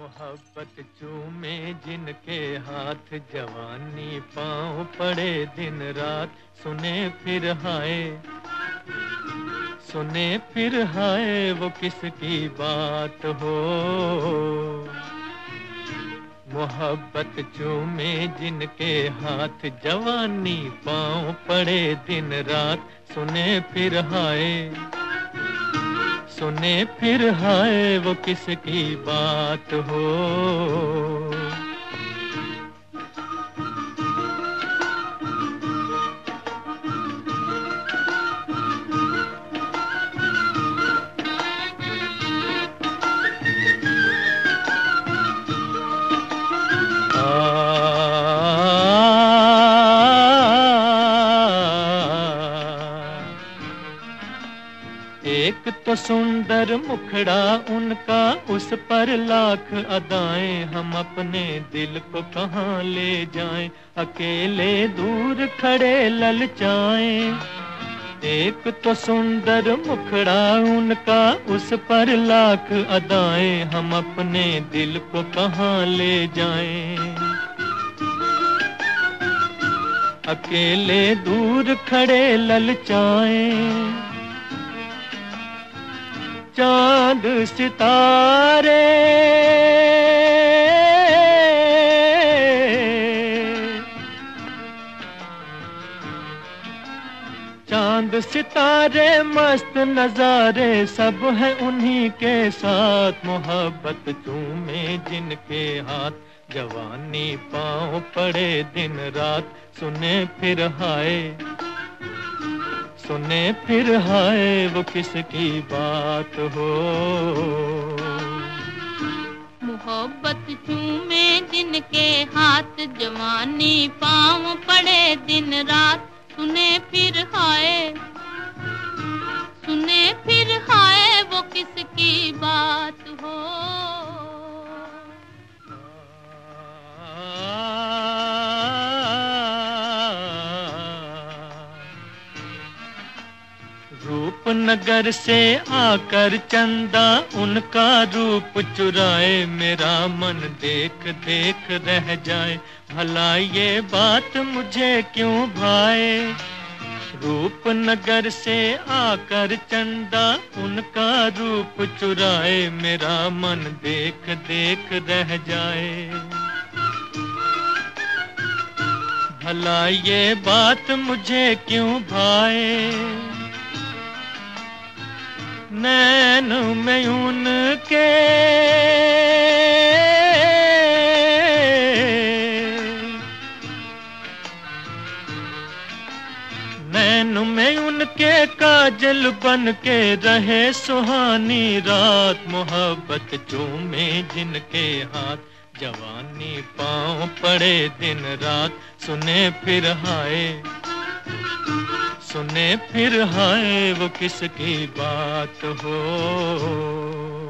मोहब्बत चूमे जिनके हाथ, जवानी पाँव पड़े दिन रात। सुने फिर हाय, सुने फिर हाय, वो किसकी बात हो। मोहब्बत चूमे जिनके हाथ, जवानी पाँव पड़े दिन रात। सुने फिर हाय, सुने फिर हाय, वो किसकी बात हो। एक तो सुंदर मुखड़ा उनका, उस पर लाख अदाएं। हम अपने दिल को कहाँ ले जाएं, अकेले दूर खड़े ललचाएं। एक तो सुंदर मुखड़ा उनका, उस पर लाख अदाएं। हम अपने दिल को कहाँ ले जाएं, अकेले दूर खड़े ललचाएं। चांद सितारे चांद सितारे मस्त नजारे, सब है उन्हीं के साथ। मोहब्बत चूमे जिनके हाथ, जवानी पाँव पड़े दिन रात। सुने फिर हाय, सुने फिर हाय, वो किसकी बात हो। मोहब्बत चूमे जिनके हाथ, जवानी पाँव पड़े दिन रात। सुने फिर हाय, सुने फिर हाय, वो किसकी बात हो। रूपनगर से आकर चंदा, उनका रूप चुराए। मेरा मन देख देख रह जाए, भला ये बात मुझे क्यों भाए। रूपनगर से आकर चंदा, उनका रूप चुराए। मेरा मन देख देख रह जाए, भला ये बात मुझे क्यों भाए। नैन में उनके नैन में उनके काजल बन के रहे सुहानी रात। मोहब्बत चूमे जिनके हाथ, जवानी पाँव पड़े दिन रात। सुने फिर हाय, सुने फिर हाय, वो किसकी बात हो।